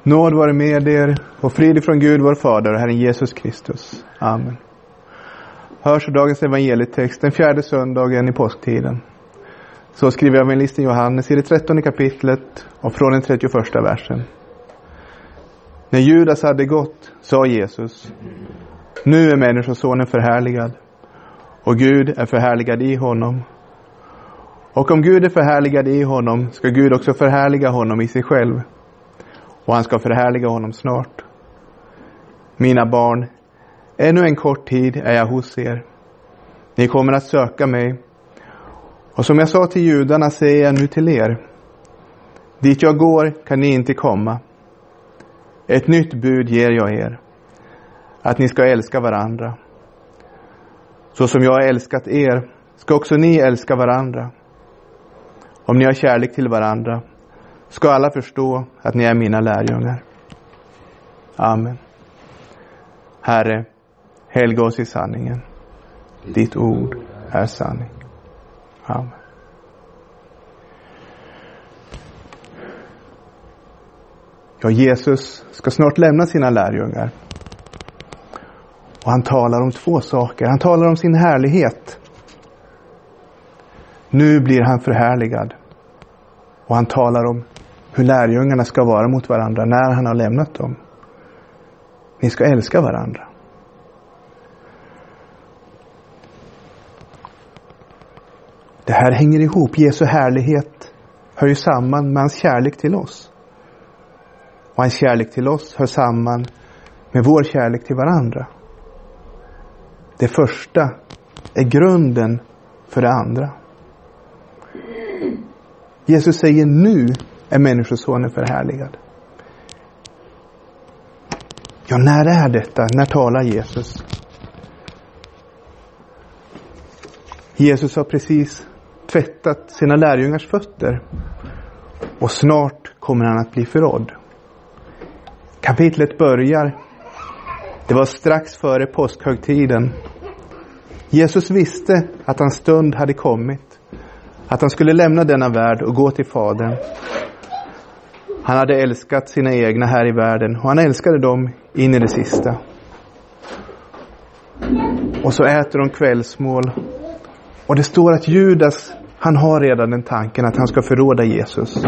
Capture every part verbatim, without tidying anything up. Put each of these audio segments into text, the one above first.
Nåd vare med er och frid från Gud vår Fader och Herren Jesus Kristus. Amen. Hörs dagens evangelietext den fjärde söndagen i påsktiden. Så skriver evangelisten Johannes i det trettonde kapitlet och från den trettioförsta versen. När Judas hade gått sa Jesus: Nu är människosonen förhärligad och Gud är förhärligad i honom. Och om Gud är förhärligad i honom ska Gud också förhärliga honom i sig själv. Och han ska förhärliga honom snart. Mina barn, ännu en kort tid är jag hos er. Ni kommer att söka mig. Och som jag sa till judarna säger jag nu till er: dit jag går kan ni inte komma. Ett nytt bud ger jag er: att ni ska älska varandra. Så som jag har älskat er ska också ni älska varandra. Om ni har kärlek till varandra ska alla förstå att ni är mina lärjungar. Amen. Herre, helga oss i sanningen. Ditt ord är sanning. Amen. Ja, Jesus ska snart lämna sina lärjungar. Och han talar om två saker. Han talar om sin härlighet. Nu blir han förhärligad. Och han talar om hur lärjungarna ska vara mot varandra när han har lämnat dem. Ni ska älska varandra. Det här hänger ihop. Jesu härlighet hör ju samman med hans kärlek till oss. Och hans kärlek till oss hör samman med vår kärlek till varandra. Det första är grunden för det andra. Jesus säger: nu är människosonen förhärligad. Ja, när är detta? När talar Jesus? Jesus har precis tvättat sina lärjungars fötter. Och snart kommer han att bli förrådd. Kapitlet börjar. Det var strax före påskhögtiden. Jesus visste att hans stund hade kommit. Att han skulle lämna denna värld och gå till Fadern. Han hade älskat sina egna här i världen. Och han älskade dem in i det sista. Och så äter de kvällsmål. Och det står att Judas, han har redan den tanken att han ska förråda Jesus.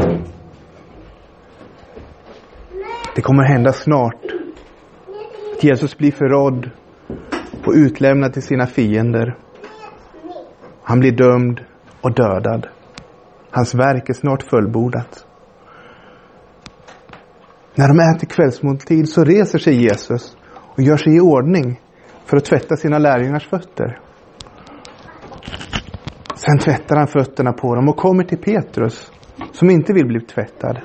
Det kommer hända snart. Att Jesus blir förrådd och utlämnad till sina fiender. Han blir dömd och dödad. Hans verk är snart fullbordat. När de äter kvällsmåltid så reser sig Jesus och gör sig i ordning för att tvätta sina lärjungars fötter. Sen tvättar han fötterna på dem och kommer till Petrus som inte vill bli tvättad.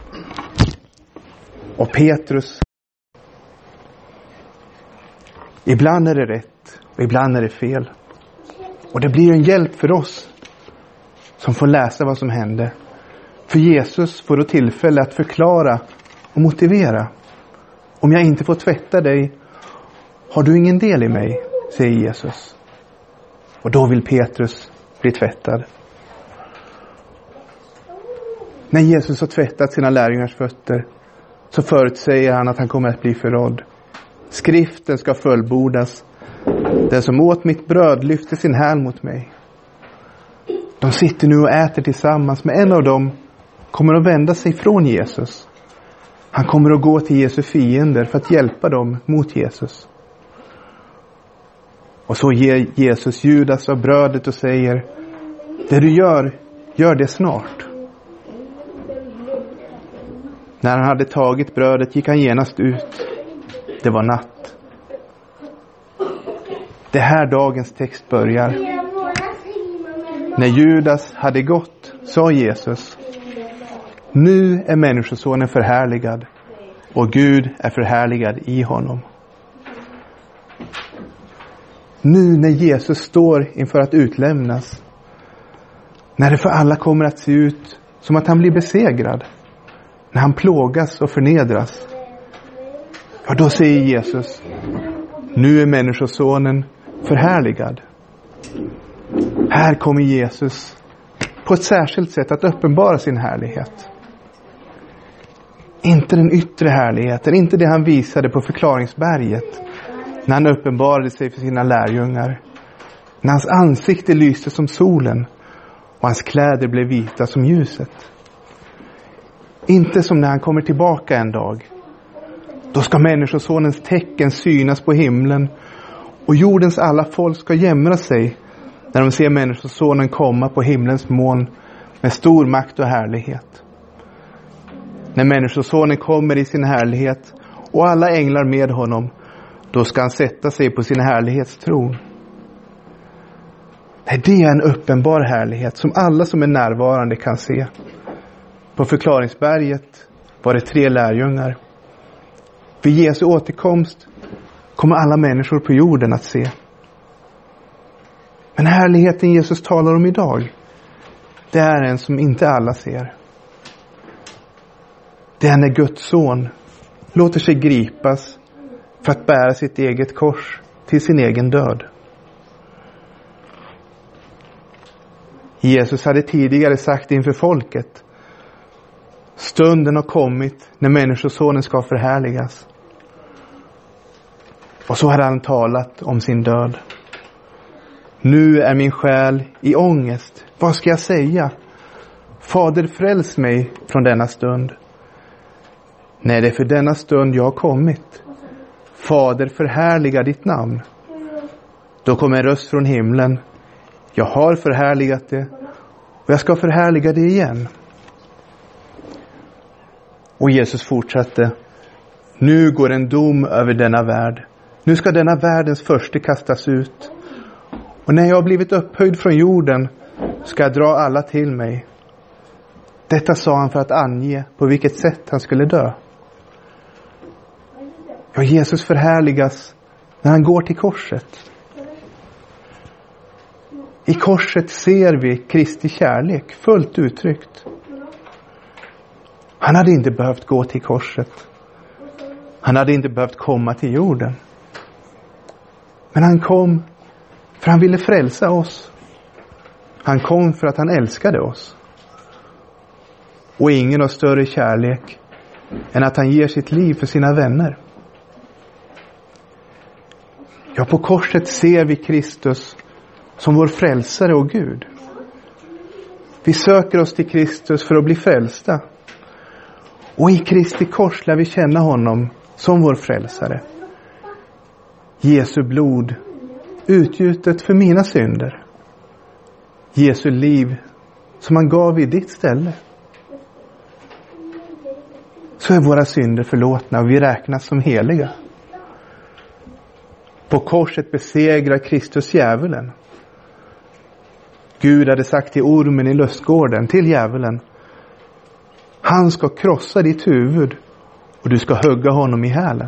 Och Petrus, ibland är det rätt och ibland är det fel. Och det blir en hjälp för oss som får läsa vad som hände. För Jesus får då tillfälle att förklara och motivera. Om jag inte får tvätta dig har du ingen del i mig, säger Jesus. Och då vill Petrus bli tvättad. När Jesus har tvättat sina lärjungars fötter så förutsäger han att han kommer att bli förrådd. Skriften ska fullbordas. Den som åt mitt bröd lyfte sin häl mot mig. De sitter nu och äter tillsammans, men en av dem kommer att vända sig från Jesus. Han kommer att gå till Jesu fiender för att hjälpa dem mot Jesus. Och så ger Jesus Judas av brödet och säger: det du gör, gör det snart. När han hade tagit brödet gick han genast ut. Det var natt. Det här dagens text börjar. När Judas hade gått sa Jesus: nu är människosonen förhärligad och Gud är förhärligad i honom. Nu när Jesus står inför att utlämnas, när det för alla kommer att se ut som att han blir besegrad, när han plågas och förnedras, ja, då säger Jesus: nu är människosonen förhärligad. Här kommer Jesus på ett särskilt sätt att uppenbara sin härlighet. Inte den yttre härligheten, inte det han visade på förklaringsberget när han uppenbarade sig för sina lärjungar. När hans ansikte lyste som solen och hans kläder blev vita som ljuset. Inte som när han kommer tillbaka en dag. Då ska människosonens tecken synas på himlen och jordens alla folk ska jämra sig när de ser människosonen komma på himlens moln med stor makt och härlighet. När människosonen kommer i sin härlighet och alla änglar med honom, då ska han sätta sig på sin härlighetstron. Nej, det är en uppenbar härlighet som alla som är närvarande kan se. På förklaringsberget var det tre lärjungar. Vid Jesu återkomst kommer alla människor på jorden att se. Men härligheten Jesus talar om idag, det är en som inte alla ser. Det är när Guds son låter sig gripas för att bära sitt eget kors till sin egen död. Jesus hade tidigare sagt inför folket: stunden har kommit när människosonen ska förhärligas. Och så hade han talat om sin död. Nu är min själ i ångest. Vad ska jag säga? Fader, fräls mig från denna stund. Nej, det är för denna stund jag har kommit. Fader, förhärliga ditt namn. Då kom en röst från himlen. Jag har förhärligat det och jag ska förhärliga det igen. Och Jesus fortsatte: nu går en dom över denna värld. Nu ska denna världens förste kastas ut. Och när jag har blivit upphöjd från jorden ska jag dra alla till mig. Detta sa han för att ange på vilket sätt han skulle dö. Ja, Jesus förhärligas när han går till korset. I korset ser vi Kristi kärlek fullt uttryckt. Han hade inte behövt gå till korset. Han hade inte behövt komma till jorden. Men han kom för han ville frälsa oss. Han kom för att han älskade oss. Och ingen har större kärlek än att han ger sitt liv för sina vänner. Ja, på korset ser vi Kristus som vår frälsare och Gud. Vi söker oss till Kristus för att bli frälsta. Och i Kristi kors lär vi känna honom som vår frälsare. Jesu blod utgjutet för mina synder. Jesu liv som han gav i ditt ställe. Så är våra synder förlåtna och vi räknas som heliga. På korset besegrar Kristus djävulen. Gud hade sagt till ormen i lustgården, till djävulen: han ska krossa ditt huvud och du ska hugga honom i hälen.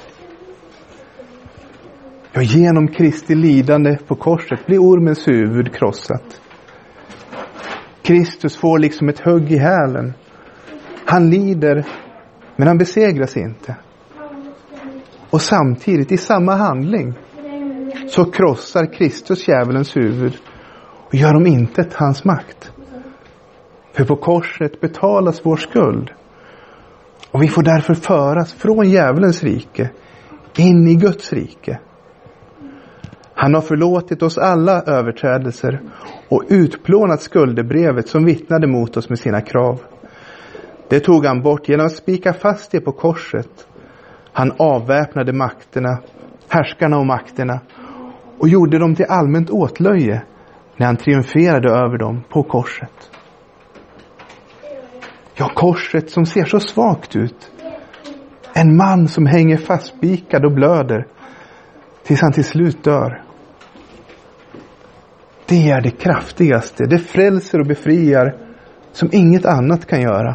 Ja, genom Kristi lidande på korset blir ormens huvud krossat. Kristus får liksom ett hugg i hälen. Han lider, men han besegras inte. Och samtidigt i samma handling så krossar Kristus djävulens huvud och gör om intet hans makt. För på korset betalas vår skuld. Och vi får därför föras från djävulens rike in i Guds rike. Han har förlåtit oss alla överträdelser och utplånat skuldebrevet som vittnade mot oss med sina krav. Det tog han bort genom att spika fast det på korset. Han avväpnade makterna, härskarna och makterna och gjorde dem till allmänt åtlöje när han triumferade över dem på korset. Ja, korset som ser så svagt ut. En man som hänger fastspikad och blöder tills han till slut dör. Det är det kraftigaste. Det frälser och befriar som inget annat kan göra.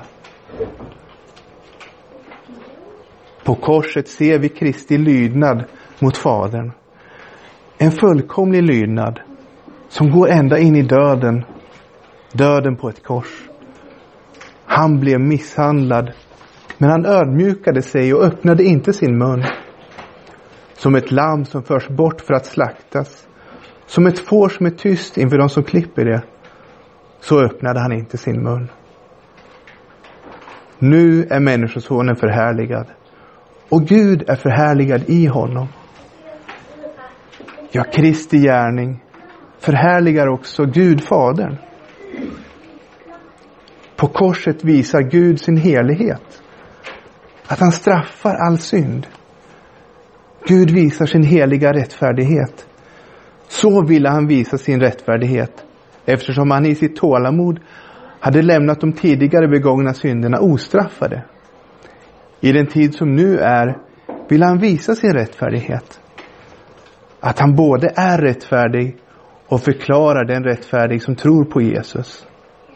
På korset ser vi Kristi lydnad mot Fadern. En fullkomlig lydnad som går ända in i döden. Döden på ett kors. Han blev misshandlad, men han ödmjukade sig och öppnade inte sin mun. Som ett lamm som förs bort för att slaktas. Som ett får som är tyst inför de som klipper det. Så öppnade han inte sin mun. Nu är människosonen förhärligad. Och Gud är förhärligad i honom. Ja, Kristi gärning förhärligar också Gud Fadern. På korset visar Gud sin helighet. Att han straffar all synd. Gud visar sin heliga rättfärdighet. Så ville han visa sin rättfärdighet, eftersom han i sitt tålamod hade lämnat de tidigare begångna synderna ostraffade. I den tid som nu är vill han visa sin rättfärdighet. Att han både är rättfärdig och förklarar den rättfärdig som tror på Jesus.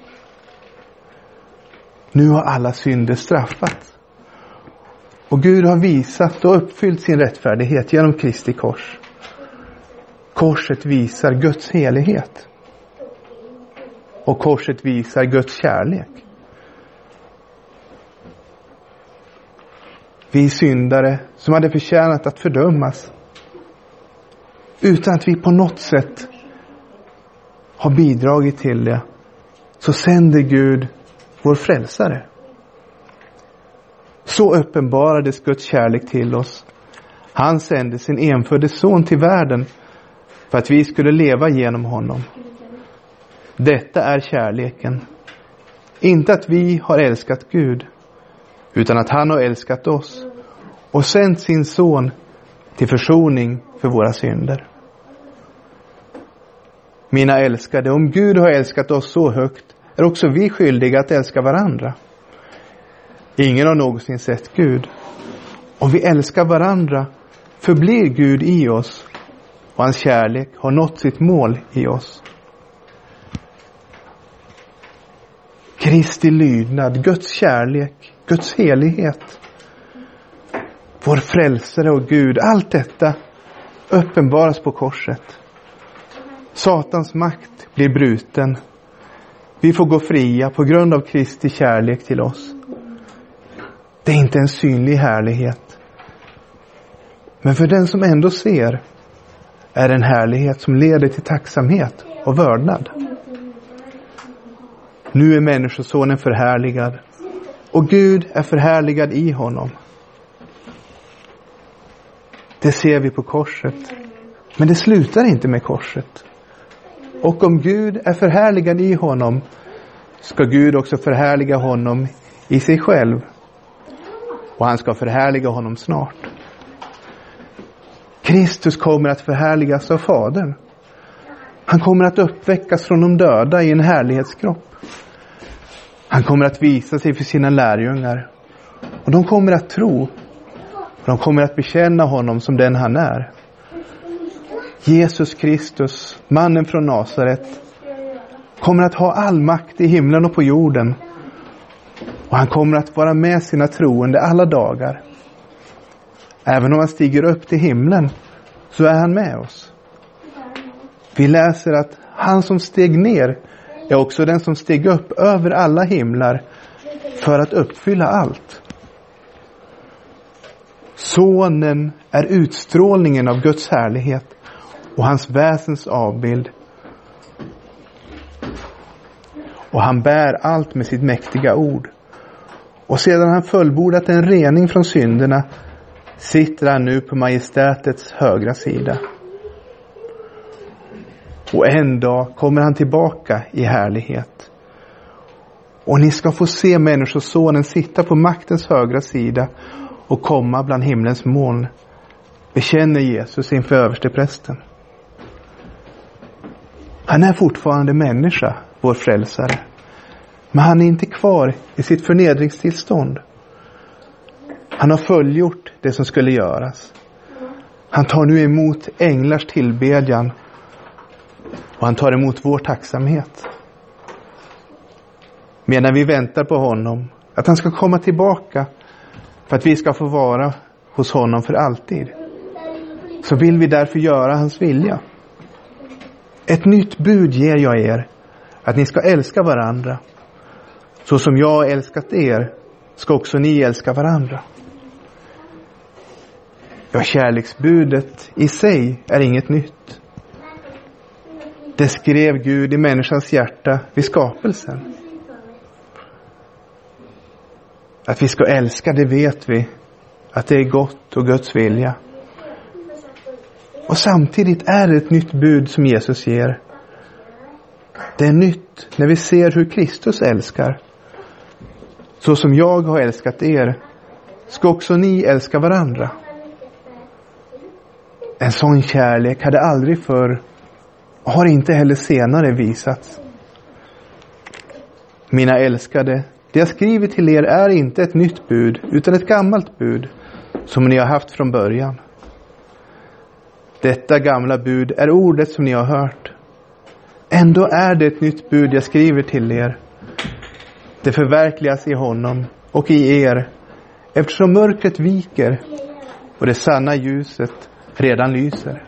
Nu har alla synder straffats. Och Gud har visat och uppfyllt sin rättfärdighet genom Kristi kors. Korset visar Guds helighet. Och korset visar Guds kärlek. Vi syndare som hade förtjänat att fördömas, utan att vi på något sätt har bidragit till det, så sänder Gud vår frälsare. Så uppenbarades Guds kärlek till oss. Han sände sin enfödde son till världen för att vi skulle leva genom honom. Detta är kärleken. Inte att vi har älskat Gud, utan att han har älskat oss och sänt sin son till försoning för våra synder. Mina älskade, om Gud har älskat oss så högt, är också vi skyldiga att älska varandra. Ingen har någonsin sett Gud. Om vi älskar varandra förblir Gud i oss, och hans kärlek har nått sitt mål i oss. Kristi lydnad, Guds kärlek, Guds helighet, vår frälsare och Gud, allt detta uppenbaras på korset. Satans makt blir bruten. Vi får gå fria på grund av Kristi kärlek till oss. Det är inte en synlig härlighet, men för den som ändå ser är det en härlighet som leder till tacksamhet och vördnad. Nu är människosonen förhärligad, och Gud är förhärligad i honom. Det ser vi på korset, men det slutar inte med korset. Och om Gud är förhärligad i honom, ska Gud också förhärliga honom i sig själv. Och han ska förhärliga honom snart. Kristus kommer att förhärligas av Fadern. Han kommer att uppväckas från de döda i en härlighetskropp. Han kommer att visa sig för sina lärjungar. Och de kommer att tro. Och de kommer att bekänna honom som den han är. Jesus Kristus, mannen från Nasaret, kommer att ha all makt i himlen och på jorden. Och han kommer att vara med sina troende alla dagar. Även om han stiger upp till himlen, så är han med oss. Vi läser att han som steg ner är också den som steg upp över alla himlar för att uppfylla allt. Sonen är utstrålningen av Guds härlighet och hans väsens avbild. Och han bär allt med sitt mäktiga ord. Och sedan han fullbordat en rening från synderna, sitter han nu på majestätets högra sida. Och en dag kommer han tillbaka i härlighet. Och ni ska få se människosonen sitta på maktens högra sida och komma bland himlens moln, bekänner Jesus inför översteprästen. Han är fortfarande människa, vår frälsare. Men han är inte kvar i sitt förnedringstillstånd. Han har fullgjort det som skulle göras. Han tar nu emot änglars tillbedjan. Och han tar emot vår tacksamhet. Medan vi väntar på honom, att han ska komma tillbaka för att vi ska få vara hos honom för alltid, så vill vi därför göra hans vilja. Ett nytt bud ger jag er, att ni ska älska varandra. Så som jag har älskat er, ska också ni älska varandra. Ja, kärleksbudet i sig är inget nytt. Det skrev Gud i människans hjärta vid skapelsen. Att vi ska älska, det vet vi. Att det är gott och Guds vilja. Och samtidigt är det ett nytt bud som Jesus ger. Det är nytt när vi ser hur Kristus älskar. Så som jag har älskat er, ska också ni älska varandra. En sån kärlek hade aldrig förr och har inte heller senare visats. Mina älskade, det jag skriver till er är inte ett nytt bud utan ett gammalt bud som ni har haft från början. Detta gamla bud är ordet som ni har hört. Ändå är det ett nytt bud jag skriver till er. Det förverkligas i honom och i er, eftersom mörkret viker och det sanna ljuset redan lyser.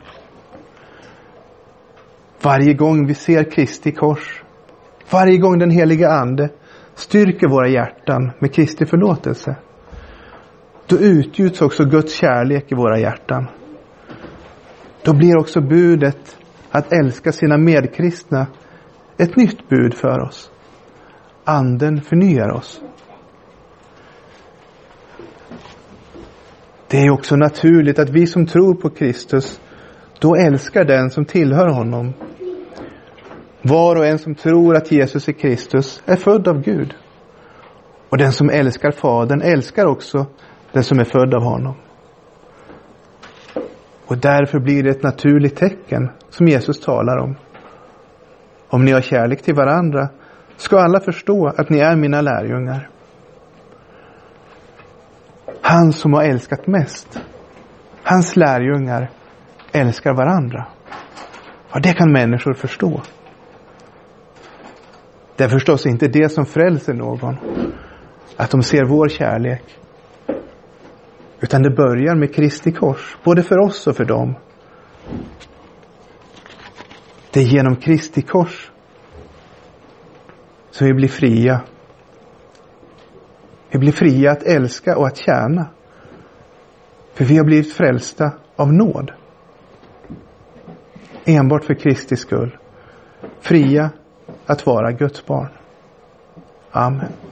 Varje gång vi ser Kristi kors, varje gång den heliga ande styrker våra hjärtan med Kristi förlåtelse, då utgjuts också Guds kärlek i våra hjärtan. Då blir också budet att älska sina medkristna ett nytt bud för oss. Anden förnyar oss. Det är också naturligt att vi som tror på Kristus då älskar den som tillhör honom. Var och en som tror att Jesus är Kristus är född av Gud. Och den som älskar Fadern älskar också den som är född av honom. Och därför blir det ett naturligt tecken som Jesus talar om. Om ni har kärlek till varandra ska alla förstå att ni är mina lärjungar. Han som har älskat mest, hans lärjungar älskar varandra. Och det kan människor förstå. Det är förstås inte det som frälser någon, att de ser vår kärlek. Utan det börjar med Kristi kors, både för oss och för dem. Det är genom Kristi kors som vi blir fria. Vi blir fria att älska och att tjäna. För vi har blivit frälsta av nåd. Enbart för Kristi skull. Fria att vara Guds barn. Amen.